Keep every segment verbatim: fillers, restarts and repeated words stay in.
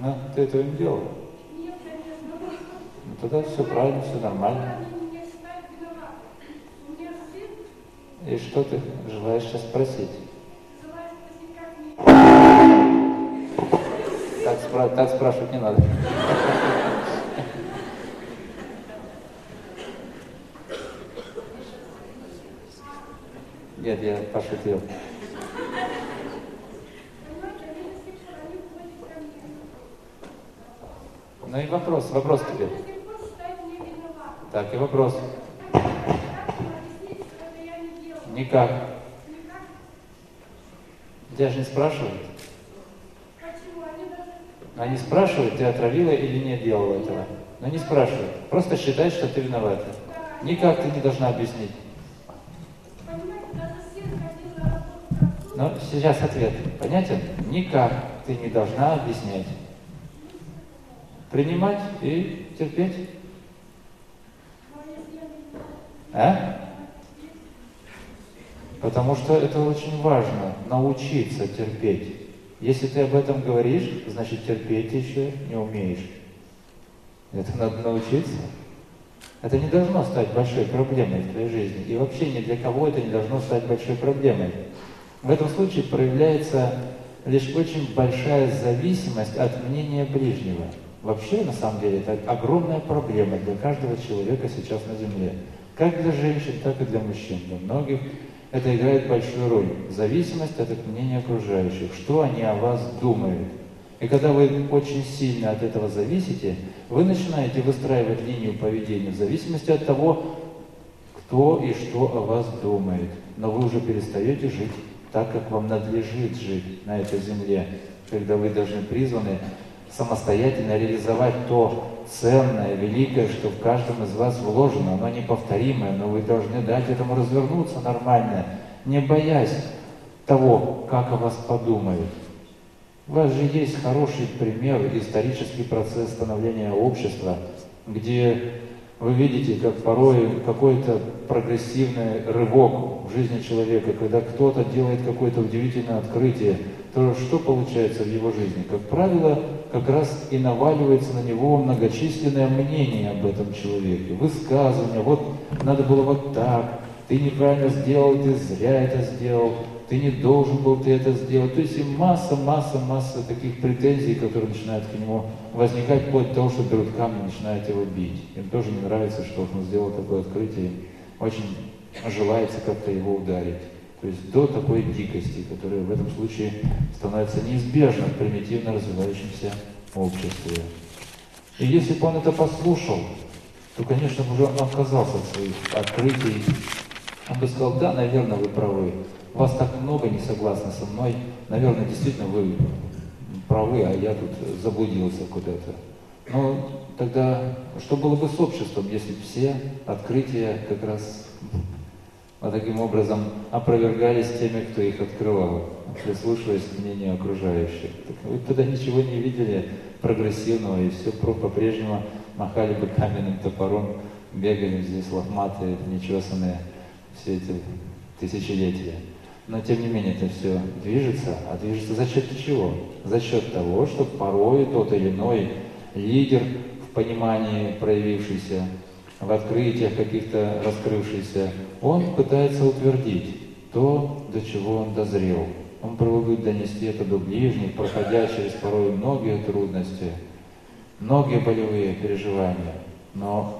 Ну, ты этого не делал? Нет, конечно. Ну, тогда все правильно, все нормально. Они меня считают виноватым. У меня сын. И что ты желаешь сейчас спросить? Желаю спросить, как мне... Так, спра- так спрашивать не надо. Нет, я пошутил. Ну и вопрос, вопрос тебе. Так, и вопрос. Никак. Тебя же не спрашивают. Они спрашивают, ты отравила или не делала этого. Но не спрашивают. Просто считай, что ты виновата. Никак ты не должна объяснить. Но сейчас ответ. Понятен? Никак ты не должна объяснять. Принимать и терпеть. А? Потому что это очень важно, научиться терпеть. Если ты об этом говоришь, значит терпеть ты еще не умеешь. Это надо научиться. Это не должно стать большой проблемой в твоей жизни. И вообще ни для кого это не должно стать большой проблемой. В этом случае проявляется лишь очень большая зависимость от мнения ближнего. Вообще, на самом деле, это огромная проблема для каждого человека сейчас на Земле. Как для женщин, так и для мужчин. Для многих это играет большую роль. Зависимость от мнения окружающих. Что они о вас думают. И когда вы очень сильно от этого зависите, вы начинаете выстраивать линию поведения в зависимости от того, кто и что о вас думает. Но вы уже перестаете жить так, как вам надлежит жить на этой земле, когда вы должны призваны самостоятельно реализовать то ценное, великое, что в каждом из вас вложено. Оно неповторимое, но вы должны дать этому развернуться нормально, не боясь того, как о вас подумают. У вас же есть хороший пример, исторический процесс становления общества, где вы видите, как порой какой-то прогрессивный рывок в жизни человека, когда кто-то делает какое-то удивительное открытие, то что получается в его жизни? Как правило, как раз и наваливается на него многочисленное мнение об этом человеке, высказывания, вот надо было вот так, ты неправильно сделал, ты зря это сделал, ты не должен был ты это сделать. То есть и масса, масса, масса таких претензий, которые начинают к нему возникать, вплоть до того, что берут камни и начинают его бить. Им тоже не нравится, что он сделал такое открытие, очень желается как-то его ударить. То есть до такой дикости, которая в этом случае становится неизбежна в примитивно развивающемся обществе. И если бы он это послушал, то, конечно, уже он отказался от своих открытий. Он бы сказал: да, наверное, вы правы. Вас так много не согласны со мной. Наверное, действительно, вы правы, а я тут заблудился куда-то. Но тогда что было бы с обществом, если бы все открытия как раз вот таким образом опровергались теми, кто их открывал, прислушиваясь к мнению окружающих? Так вы тогда ничего не видели прогрессивного, и все по-прежнему махали бы каменным топором, бегали здесь лохматые, нечесанные все эти тысячелетия. Но тем не менее это все движется, а движется за счет чего? За счет того, что порой тот или иной лидер в понимании проявившийся, в открытиях каких-то раскрывшийся, он пытается утвердить то, до чего он дозрел. Он пробует донести это до ближних, проходя через порой многие трудности, многие болевые переживания, но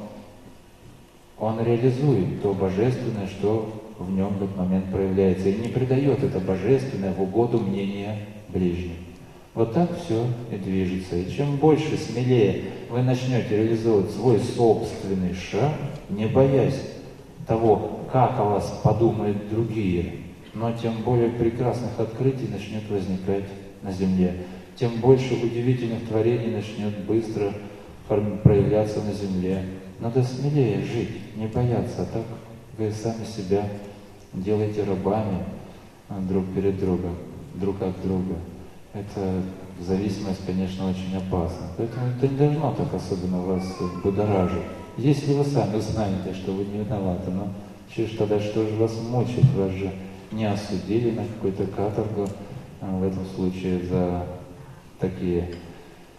он реализует то божественное, что в нем в этот момент проявляется, и не придает это божественное в угоду мнения ближних. Вот так все и движется. И чем больше, смелее вы начнете реализовывать свой собственный шаг, не боясь того, как о вас подумают другие, но тем более прекрасных открытий начнет возникать на земле, тем больше удивительных творений начнет быстро проявляться на земле. Надо смелее жить, не бояться, а так вы сами себя делаете рабами друг перед другом, друг от друга. Эта зависимость, конечно, очень опасна. Поэтому это не должно так особенно вас будоражить. Если вы сами знаете, что вы не виноваты, но чего ж тогда, что же вас мучает? Вас же не осудили на какую-то каторгу, в этом случае за такие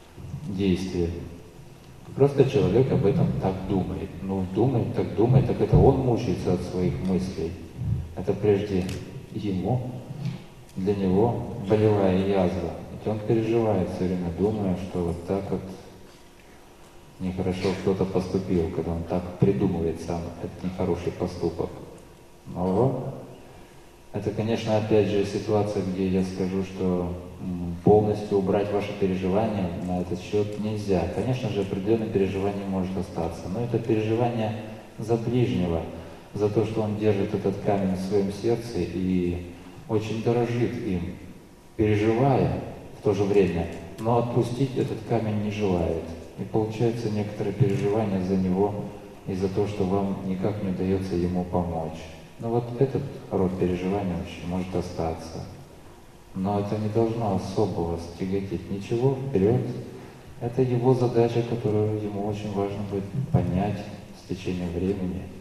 действие. Просто человек об этом так думает. Ну, думает, так думает, так это он мучается от своих мыслей. Это прежде ему, для него болевая язва. Ведь он переживает все время, думая, что вот так вот нехорошо кто-то поступил, когда он так придумывает сам этот нехороший поступок. Но это, конечно, опять же ситуация, где я скажу, что полностью убрать ваши переживания на этот счет нельзя. Конечно же, определенное переживание может остаться, но это переживание за ближнего, за то, что он держит этот камень в своем сердце и очень дорожит им, переживая в то же время, но отпустить этот камень не желает. И получается некоторое переживание за него и за то, что вам никак не удается ему помочь. Но вот этот род переживания очень может остаться. Но это не должно особо вас тяготить. Ничего, вперед. Это его задача, которую ему очень важно будет понять с течением времени.